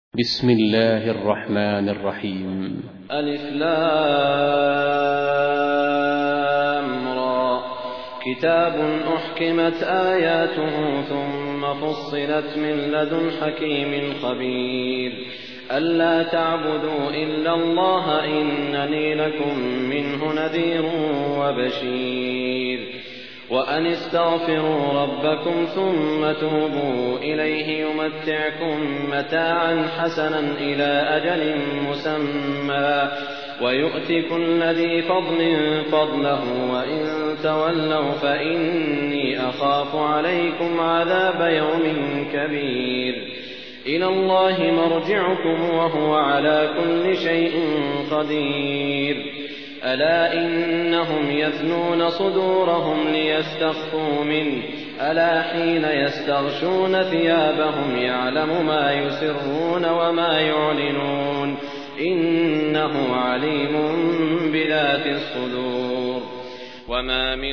بسم الله الرحمن الرحيم. ألف لام را. كتاب أحكمت آياته ثم فصلت من لدن حكيم خبير. ألا تعبدوا إلا الله إنني لكم منه نذير وبشير. وأن استغفروا ربكم ثم توبوا إليه يمتعكم متاعا حسنا إلى أجل مسمى ويؤت كل ذي فضل فضله وإن تولوا فإني أخاف عليكم عذاب يوم كبير. إلى الله مرجعكم وهو على كل شيء قدير. ألا إنهم يثنون صدورهم ليستخفوا منه ألا حين يستغشون ثيابهم يعلم ما يسرون وما يعلنون إنه عليم بذات الصدور. وما من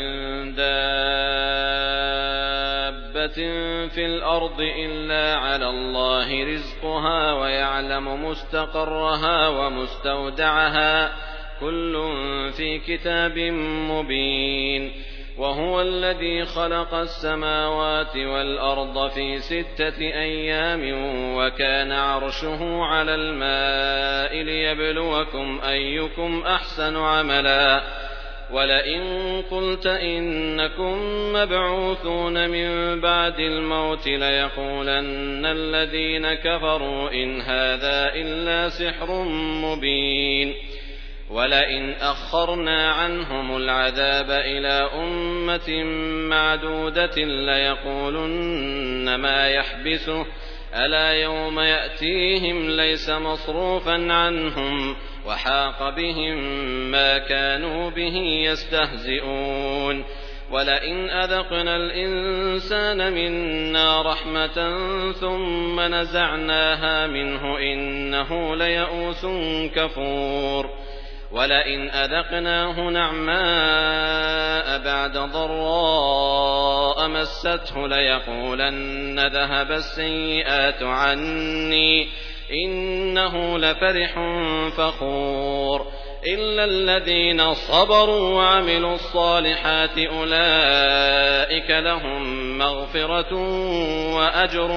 دابة في الأرض إلا على الله رزقها ويعلم مستقرها ومستودعها كل في كتاب مبين. وهو الذي خلق السماوات والأرض في 6 أيام وكان عرشه على الماء ليبلوكم أيكم أحسن عملا. ولئن قلت إنكم مبعوثون من بعد الموت ليقولن الذين كفروا إن هذا إلا سحر مبين. ولئن أخرنا عنهم العذاب إلى أمة معدودة ليقولن ما يحبسه ألا يوم يأتيهم ليس مصروفا عنهم وحاق بهم ما كانوا به يستهزئون. ولئن أذقنا الإنسان منا رحمة ثم نزعناها منه إنه ليئوس كفور. ولئن أذقناه نعماء بعد ضراء مسته ليقولن ذهب السيئات عني إنه لفرح فخور. إلا الذين صبروا وعملوا الصالحات أولئك لهم مغفرة وأجر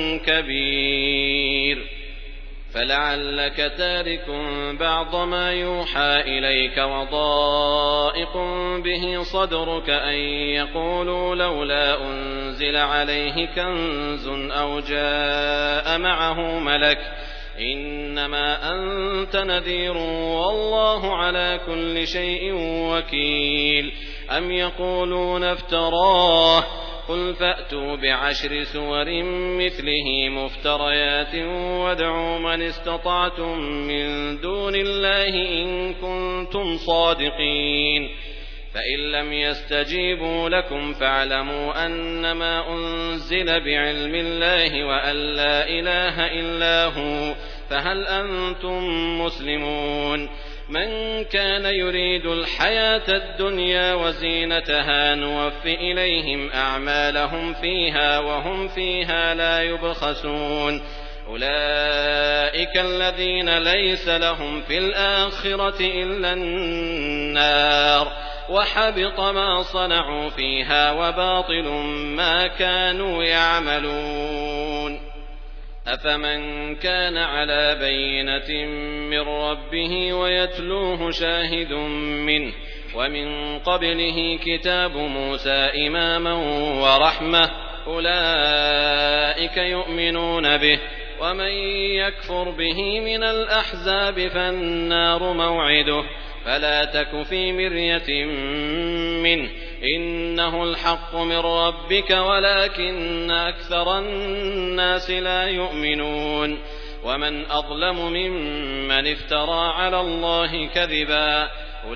كبير. فلعلك تارك بعض ما يوحى إليك وضائق به صدرك أن يقولوا لولا أنزل عليه كنز أو جاء معه ملك إنما أنت نذير والله على كل شيء وكيل. أم يقولون افتراه قل فأتوا ب10 سور مثله مفتريات وادعوا من استطعتم من دون الله إن كنتم صادقين. فإن لم يستجيبوا لكم فاعلموا أنما أنزل بعلم الله وأن لا إله إلا هو فهل أنتم مسلمون. من كان يريد الحياة الدنيا وزينتها نوف إليهم أعمالهم فيها وهم فيها لا يبخسون. أولئك الذين ليس لهم في الآخرة إلا النار وحبط ما صنعوا فيها وباطل ما كانوا يعملون. أفمن كان على بينة من ربه ويتلوه شاهد منه ومن قبله كتاب موسى إماما ورحمة أولئك يؤمنون به. ومن يكفر به من الأحزاب فالنار موعده فلا تك في مرية منه إنه الحق من ربك ولكن أكثر الناس لا يؤمنون. ومن أظلم ممن افترى على الله كذبا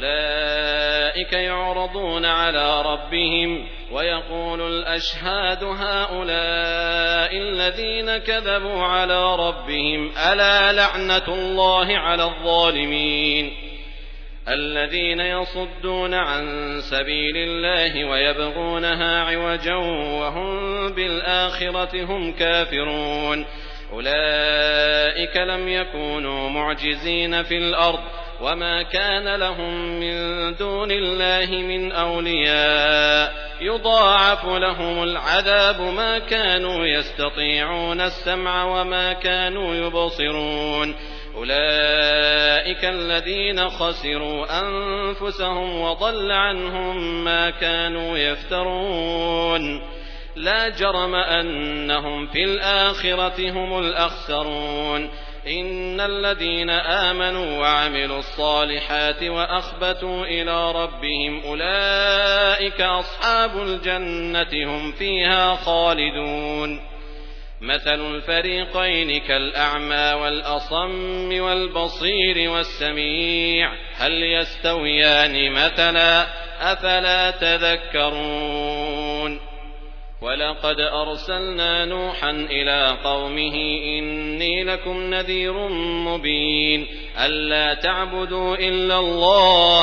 أولئك يعرضون على ربهم ويقول الأشهاد هؤلاء الذين كذبوا على ربهم ألا لعنة الله على الظالمين. الذين يصدون عن سبيل الله ويبغونها عوجا وهم بالآخرة هم كافرون. أولئك لم يكونوا معجزين في الأرض وما كان لهم من دون الله من أولياء يضاعف لهم العذاب ما كانوا يستطيعون السمع وما كانوا يبصرون أولئك الذين خسروا أنفسهم وضل عنهم ما كانوا يفترون لا جرم أنهم في الآخرة هم الأخسرون إن الذين آمنوا وعملوا الصالحات وأخبتوا إلى ربهم أولئك أصحاب الجنة هم فيها خالدون مثل الفريقين كالأعمى والأصم والبصير والسميع هل يستويان مثلا أفلا تذكرون ولقد أرسلنا نوحا إلى قومه إني لكم نذير مبين ألا تعبدوا إلا الله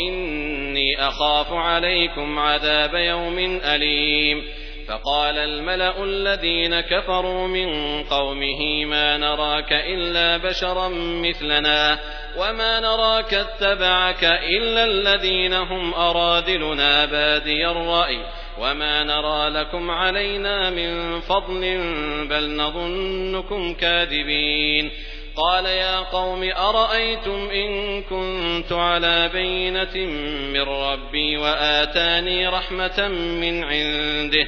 إني أخاف عليكم عذاب يوم أليم فقال الملأ الذين كفروا من قومه ما نراك إلا بشرا مثلنا وما نراك اتبعك إلا الذين هم أرادلنا بادي الرأي وما نرى لكم علينا من فضل بل نظنكم كاذبين قال يا قوم أرأيتم إن كنت على بينة من ربي وآتاني رحمة من عنده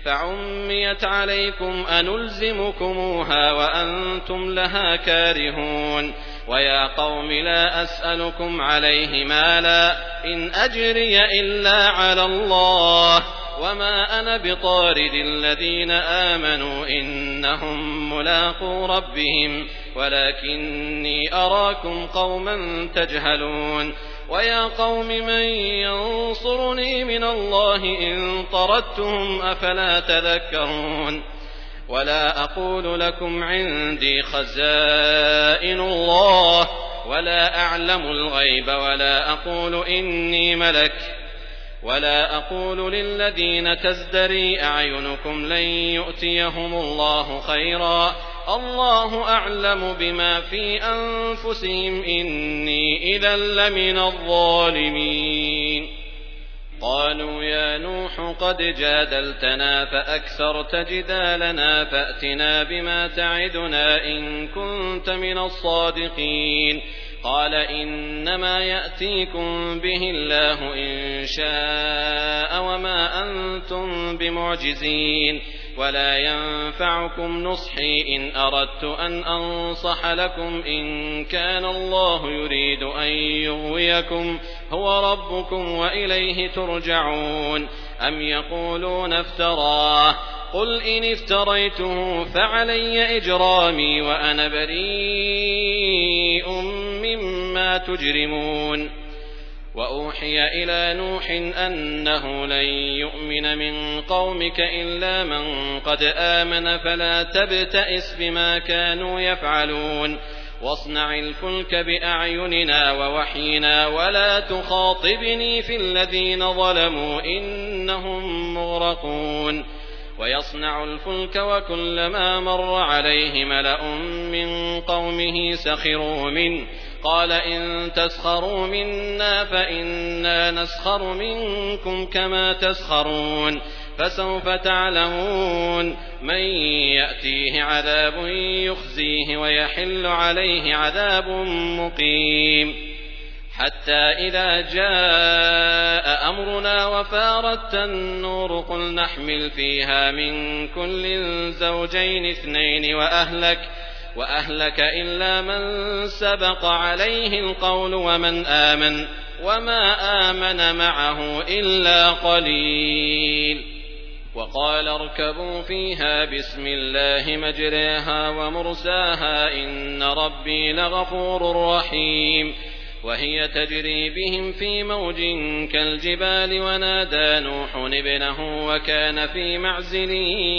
فعميت عليكم أنلزمكموها وأنتم لها كارهون ويا قوم لا أسألكم عليه مالا إن أجري إلا على الله وما أنا بطارد الذين آمنوا إنهم ملاقو ربهم ولكني أراكم قوما تجهلون ويا قوم من ينصرني من الله إن طردتهم أفلا تذكرون ولا أقول لكم عندي خزائن الله ولا أعلم الغيب ولا أقول إني ملك ولا أقول للذين تزدري أعينكم لن يؤتيهم الله خيرا الله أعلم بما في أنفسهم إني إذا لمن الظالمين قالوا يا نوح قد جادلتنا فأكثرت جدالنا فأتنا بما تعدنا إن كنت من الصادقين قال إنما يأتيكم به الله إن شاء وما أنتم بمعجزين ولا ينفعكم نصحي إن أردت أن أنصح لكم إن كان الله يريد أن يغويكم هو ربكم وإليه ترجعون أم يقولون افتراه قل إن افتريته فعلي إجرامي وأنا بريء مما تجرمون وأوحي إلى نوح أنه لن يؤمن من قومك إلا من قد آمن فلا تبتئس بما كانوا يفعلون واصنع الفلك بأعيننا ووحينا ولا تخاطبني في الذين ظلموا إنهم مغرقون ويصنع الفلك وكلما مر عليه ملأ من قومه سخروا منه قال إن تسخروا منا فإنا نسخر منكم كما تسخرون فسوف تعلمون من يأتيه عذاب يخزيه ويحل عليه عذاب مقيم حتى إذا جاء أمرنا وفارت النور قل نحمل فيها من كل زوجين اثنين وأهلك إلا من سبق عليه القول ومن آمن وما آمن معه إلا قليل وقال اركبوا فيها بسم الله مجريها ومرساها إن ربي لغفور رحيم وهي تجري بهم في موج كالجبال ونادى نوح ابنه وكان في معزل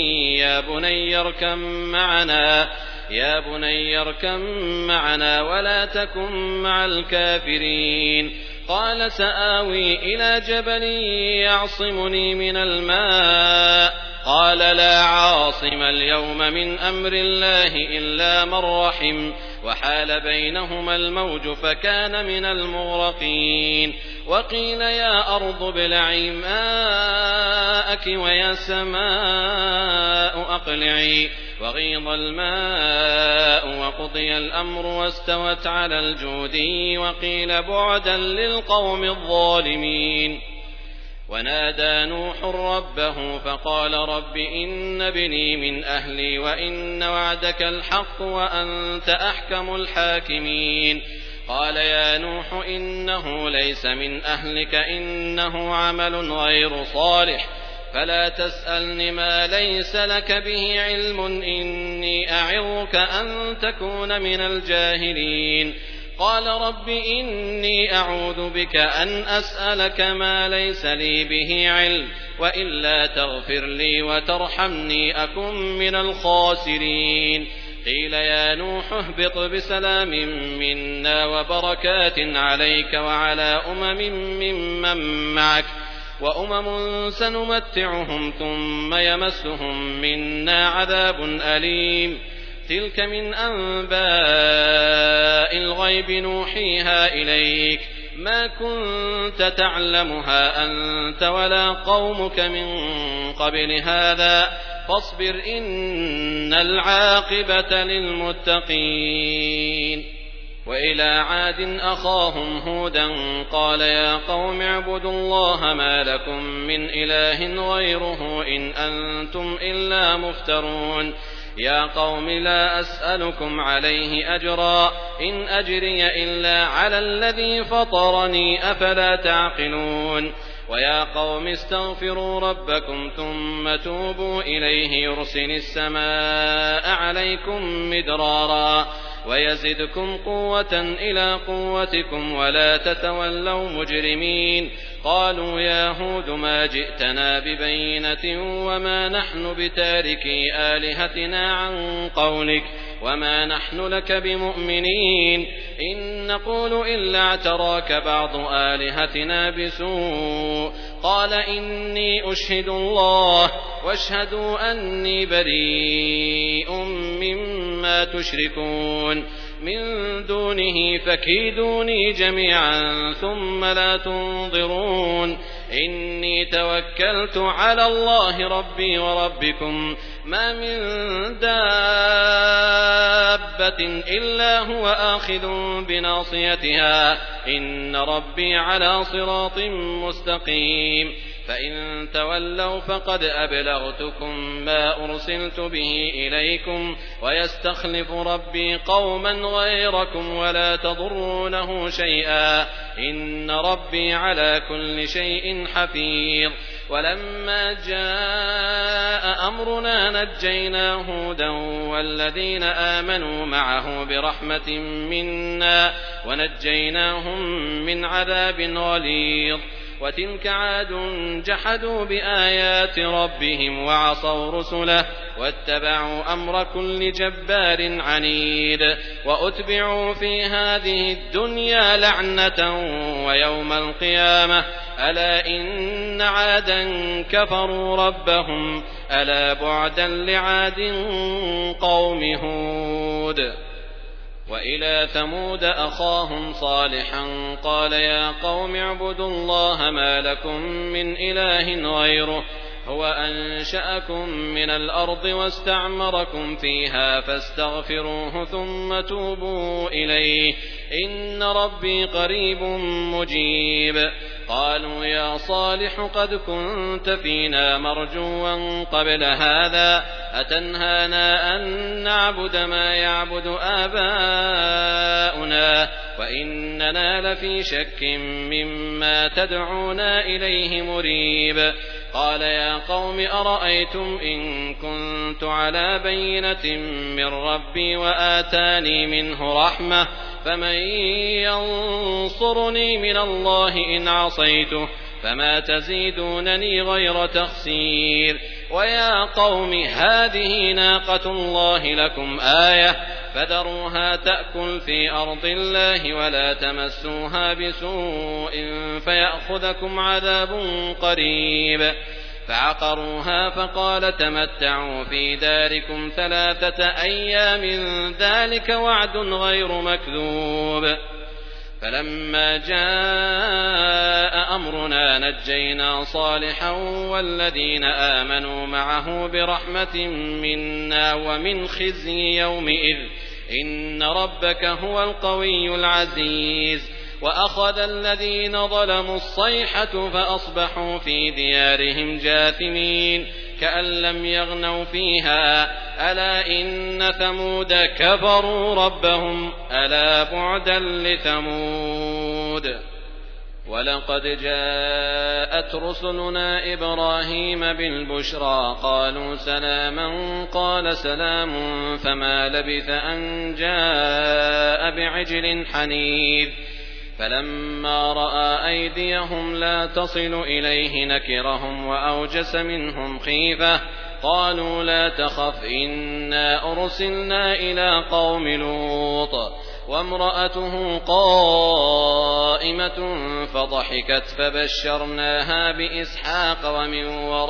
يا بني اركم معنا ولا تكن مع الكافرين قال سآوي إلى جبل يعصمني من الماء قال لا عاصم اليوم من أمر الله إلا من رحم وحال بينهما الموج فكان من المغرقين وقيل يا أرض ابلعي ماءك ويا سماء أقلعي وغيض الماء وقضي الأمر واستوت على الجودي وقيل بعدا للقوم الظالمين ونادى نوح ربه فقال رب إن ابني من أهلي وإن وعدك الحق وأنت أحكم الحاكمين قال يا نوح إنه ليس من أهلك إنه عمل غير صالح فلا تسألني ما ليس لك به علم إني أعظك أن تكون من الجاهلين قال رب إني أعوذ بك أن أسألك ما ليس لي به علم وإلا تغفر لي وترحمني أكن من الخاسرين قيل يا نوح اهبط بسلام منا وبركات عليك وعلى ممن معك وأمم سنمتعهم ثم يمسهم منا عذاب أليم تلك من أنباء الغيب نوحيها إليك ما كنت تعلمها أنت ولا قومك من قبل هذا فاصبر إن العاقبة للمتقين وإلى عاد أخاهم هودا قال يا قوم اعبدوا الله ما لكم من إله غيره إن أنتم إلا مفترون يا قوم لا أسألكم عليه أجرا إن أجري إلا على الذي فطرني أفلا تعقلون ويا قوم استغفروا ربكم ثم توبوا إليه يرسل السماء عليكم مدرارا ويزدكم قوة إلى قوتكم ولا تتولوا مجرمين قالوا يا هود ما جئتنا ببينة وما نحن بتاركي آلهتنا عن قولك وما نحن لك بمؤمنين إن نقول إلا اعتراك بعض آلهتنا بسوء قال إني أشهد الله واشهدوا أني بريء مما تشركون من دونه فكيدوني جميعا ثم لا تنظرون إني توكلت على الله ربي وربكم ما من دابة إلا هو آخذ بناصيتها إن ربي على صراط مستقيم فإن تولوا فقد أبلغتكم ما أرسلت به إليكم ويستخلف ربي قوما غيركم ولا تضرونه شيئا إن ربي على كل شيء حفيظ ولما جاء أمرنا نجينا هودا والذين آمنوا معه برحمة منا ونجيناهم من عذاب غليظ وتلك عاد جحدوا بآيات ربهم وعصوا رسله واتبعوا أمر كل جبار عنيد وأتبعوا في هذه الدنيا لعنة ويوم القيامة ألا إن عادا كفروا ربهم ألا بعدا لعاد قوم هود وإلى ثمود أخاهم صالحا قال يا قوم اعبدوا الله ما لكم من إله غيره هو أنشأكم من الأرض واستعمركم فيها فاستغفروه ثم توبوا إليه إن ربي قريب مجيب قالوا يا صالح قد كنت فينا مرجوا قبل هذا أتنهانا أن نعبد ما يعبد آباؤنا وإننا لفي شك مما تدعونا إليه مريب قال يا قوم أرأيتم إن كنت على بينة من ربي وآتاني منه رحمة فمن ينصرني من الله إن عصيته فما تزيدونني غير تخسير ويا قوم هذه ناقة الله لكم آية فذروها تأكل في أرض الله ولا تمسوها بسوء فيأخذكم عذاب قريب فعقروها فقال تمتعوا في داركم 3 أيام ذلك وعد غير مكذوب. فلما جاء أمرنا نجينا صالحا والذين آمنوا معه برحمة منا ومن خزي يومئذ إن ربك هو القوي العزيز. وأخذ الذين ظلموا الصيحة فأصبحوا في ديارهم جاثمين كأن لم يغنوا فيها ألا إن ثمود كفروا ربهم ألا بعدا لثمود. ولقد جاءت رسلنا إبراهيم بالبشرى قالوا سلاما قال سلام فما لبث أن جاء بعجل حنيذ. فلما رأى أيديهم لا تصل إليه نكرهم وأوجس منهم خيفة قالوا لا تخف إنا أرسلنا إلى قوم لوط وامرأته قائمة فضحكت فبشرناها بإسحاق ومن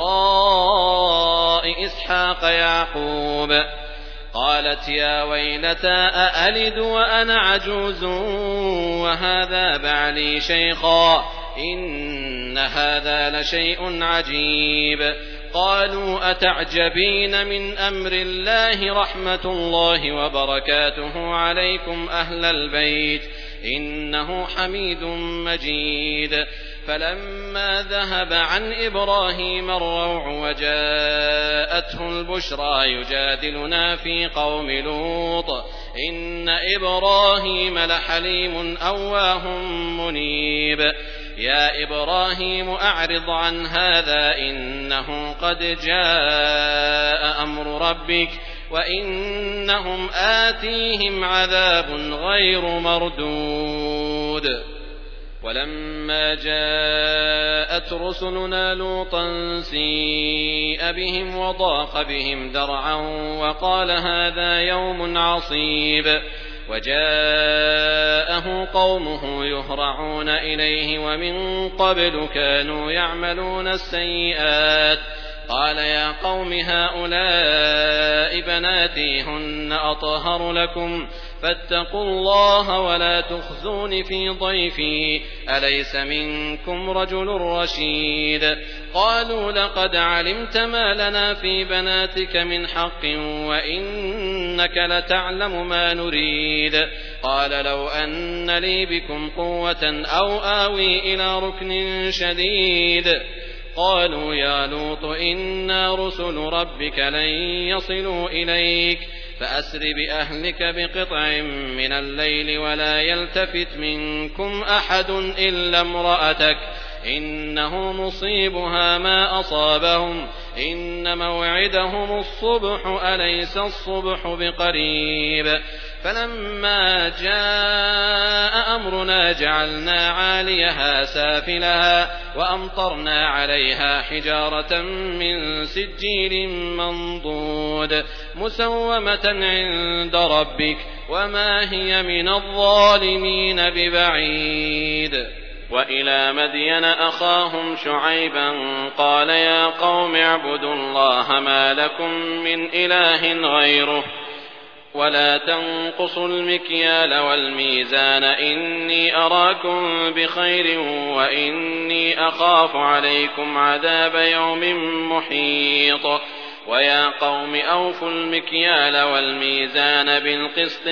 وراء إسحاق يعقوب. قالت يا ويلتى أألد وأنا عجوز وهذا بعلي شيخا إن هذا لشيء عجيب. قالوا أتعجبين من أمر الله رحمة الله وبركاته عليكم أهل البيت إنه حميد مجيد. فلما ذهب عن إبراهيم الروع وجاءته البشرى يجادلنا في قوم لوط إن إبراهيم لحليم أواه منيب. يا إبراهيم أعرض عن هذا إنه قد جاء أمر ربك وإنهم آتيهم عذاب غير مردود. ولما جاءت رسلنا لوطا سيء بهم وضاق بهم ذرعا وقال هذا يوم عصيب. وجاءه قومه يهرعون إليه ومن قبل كانوا يعملون السيئات. قال يا قوم هؤلاء بناتي هن أطهر لكم فاتقوا الله ولا تخزون في ضيفي أليس منكم رجل رشيد. قالوا لقد علمت ما لنا في بناتك من حق وإنك لتعلم ما نريد. قال لو أن لي بكم قوة أو آوي إلى ركن شديد. قالوا يا لوط إنا رسل ربك لن يصلوا إليك فأسر بأهلك بقطع من الليل ولا يلتفت منكم أحد إلا امرأتك إنه مصيبها ما أصابهم إن موعدهم الصبح أليس الصبح بقريب. فلما جاء أمرنا جعلنا عاليها سافلها وأمطرنا عليها حجارة من سجيل منضود مسومة عند ربك وما هي من الظالمين ببعيد. وإلى مدين أخاهم شعيبا قال يا قوم اعبدوا الله ما لكم من إله غيره ولا تنقصوا المكيال والميزان إني أراكم بخير وإني أخاف عليكم عذاب يوم محيط. ويا قوم أوفوا المكيال والميزان بالقسط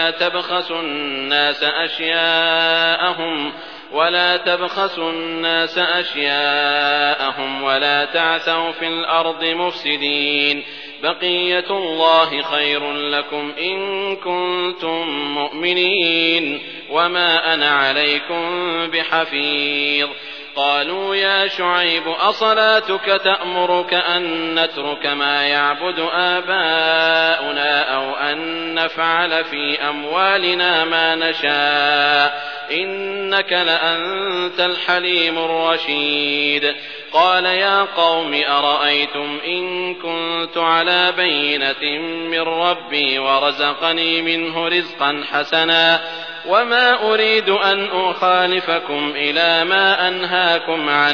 ولا تبخسوا الناس أشياءهم ولا تعثوا في الأرض مفسدين. بقية الله خير لكم إن كنتم مؤمنين وما أنا عليكم بحفيظ. قالوا يا شعيب أصلاتك تأمرك أن نترك ما يعبد آباؤنا أو أن نفعل في أموالنا ما نشاء إنك لأنت الحليم الرشيد. قال يا قوم أرأيتم إن كنت على بينة من ربي ورزقني منه رزقا حسنا وما أريد أن أخالفكم إلى ما أنهاكم عنه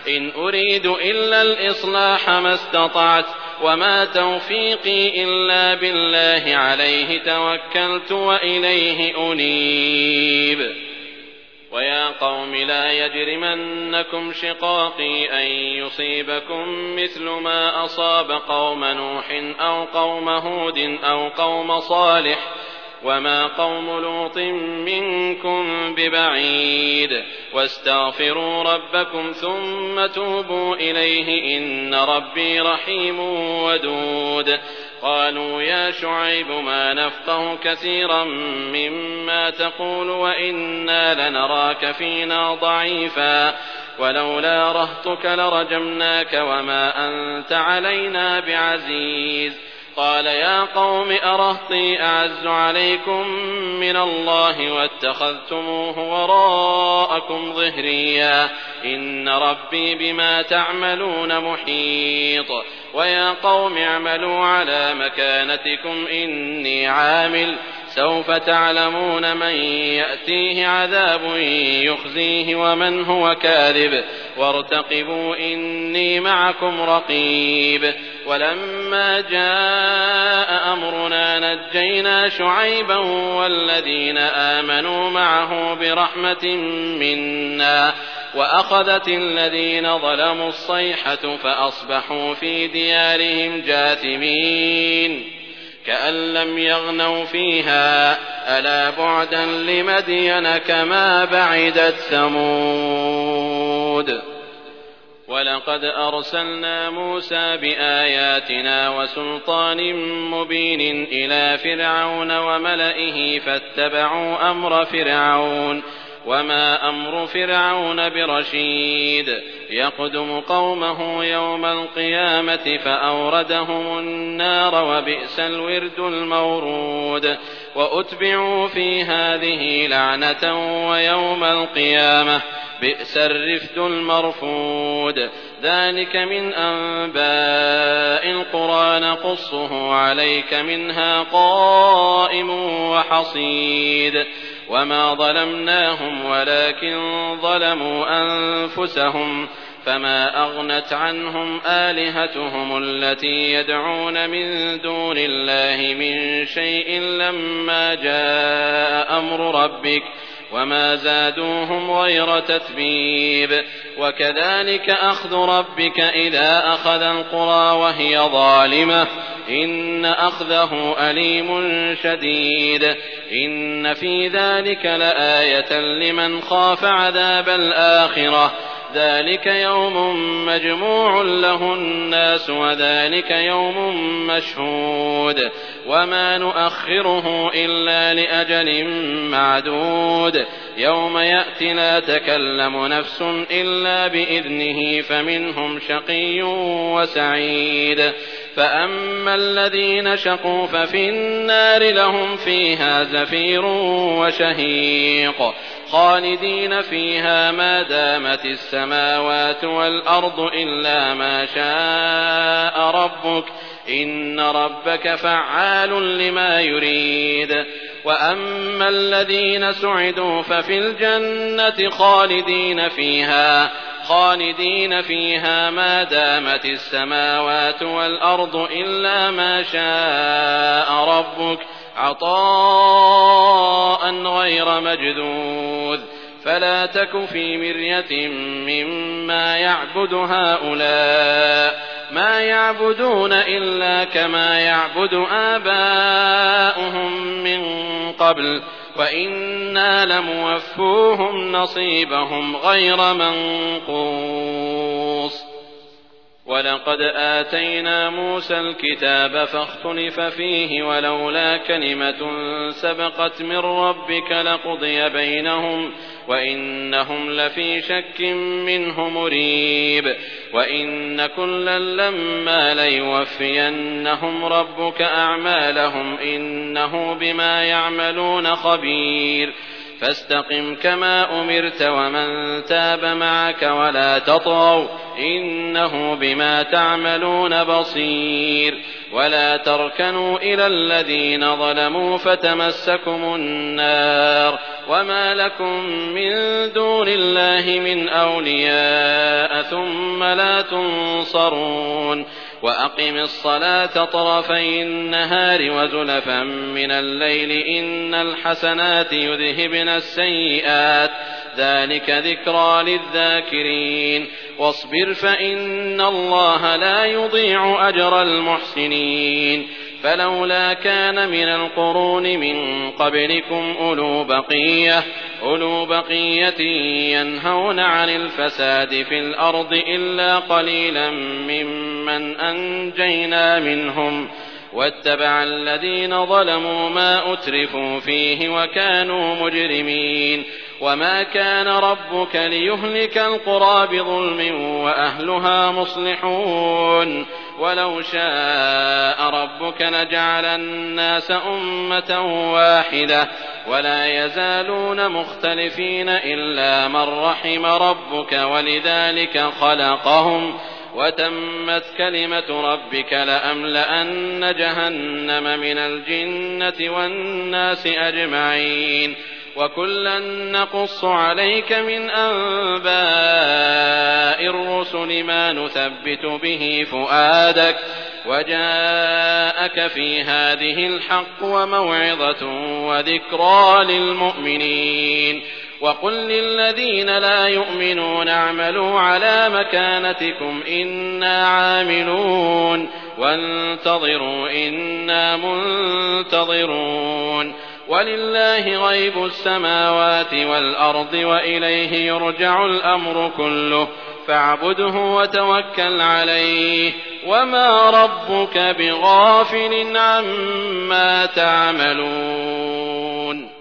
إن أريد إلا الإصلاح ما استطعت وما توفيقي إلا بالله عليه توكلت وإليه أنيب. ويا قوم لا يجرمنكم شقاقي أن يصيبكم مثل ما أصاب قوم نوح أو قوم هود أو قوم صالح وما قوم لوط منكم ببعيد واستغفروا ربكم ثم توبوا إليه إن ربي رحيم ودود. قالوا يا شعيب ما نفقه كثيرا مما تقول وإنا لنراك فينا ضعيفا ولولا رهطك لرجمناك وما أنت علينا بعزيز. قال يا قوم أرهطي أعز عليكم من الله واتخذتموه وراءكم ظهريا إن ربي بما تعملون محيط. ويا قوم اعملوا على مكانتكم إني عامل سوف تعلمون من يأتيه عذاب يخزيه ومن هو كاذب وارتقبوا إني معكم رقيب. ولما جاء أمرنا نجينا شعيبا والذين آمنوا معه برحمة منا وأخذت الذين ظلموا الصيحة فأصبحوا في ديارهم جاثمين كأن لم يغنوا فيها ألا بعدا لمدين كما بعدت ثمود. ولقد أرسلنا موسى بآياتنا وسلطان مبين إلى فرعون وملئه فاتبعوا أمر فرعون وما أمر فرعون برشيد يقدم قومه يوم القيامة فأوردهم النار وبئس الورد المورود. وأتبعوا في هذه لعنة ويوم القيامة بئس الرفد المرفود. ذلك من أنباء القرى نقصه عليك منها قائم وحصيد. وما ظلمناهم ولكن ظلموا أنفسهم فما أغنت عنهم آلهتهم التي يدعون من دون الله من شيء لما جاء أمر ربك وما زادوهم غير تتبيب. وكذلك أخذ ربك إذا أخذ القرى وهي ظالمة إن أخذه أليم شديد. إن في ذلك لآية لمن خاف عذاب الآخرة ذلك يوم مجموع له الناس وذلك يوم مشهود وما نؤخره إلا لأجل معدود. يوم يأتي لا تكلم نفس إلا بإذنه فمنهم شقي وسعيد. فأما الذين شقوا ففي النار لهم فيها زفير وشهيق خالدين فيها ما دامت السماوات والأرض إلا ما شاء ربك إن ربك فعال لما يريد. وأما الذين سعدوا ففي الجنة خالدين فيها ما دامت السماوات والأرض إلا ما شاء ربك عطاء غير مجذوذ. فلا تك في مرية مما يعبد هؤلاء ما يعبدون إلا كما يعبد آباؤهم من قبل وإنا لموفوهم نصيبهم غير منقوص. ولقد آتينا موسى الكتاب فاختلف فيه ولولا كلمة سبقت من ربك لقضي بينهم وإنهم لفي شك منه مريب. وإن كلا لما ليوفينهم ربك أعمالهم إنه بما يعملون خبير. فاستقم كما أمرت ومن تاب معك ولا تطغوا إنه بما تعملون بصير. ولا تركنوا إلى الذين ظلموا فتمسكم النار وما لكم من دون الله من أولياء ثم لا تنصرون وأقم الصلاة طرفي النهار وزلفا من الليل إن الحسنات يذهبن السيئات ذلك ذكرى للذاكرين واصبر فإن الله لا يضيع أجر المحسنين فلولا كان من القرون من قبلكم أولو بقية ينهون عن الفساد في الأرض إلا قليلا ممن أنجينا منهم واتبع الذين ظلموا ما أترفوا فيه وكانوا مجرمين وما كان ربك ليهلك القرى بظلم وأهلها مصلحون ولو شاء ربك لجعل الناس أمة واحدة ولا يزالون مختلفين إلا من رحم ربك ولذلك خلقهم وتمت كلمة ربك لأملأن جهنم من الجنة والناس أجمعين وكلا نقص عليك من أنباء الرسل ما نثبت به فؤادك وجاءك في هذه الحق وموعظة وذكرى للمؤمنين وقل للذين لا يؤمنون اعملوا على مكانتكم إنا عاملون وانتظروا إنا منتظرون ولله غيب السماوات والأرض وإليه يرجع الأمر كله فاعبده وتوكل عليه وما ربك بغافل عما تعملون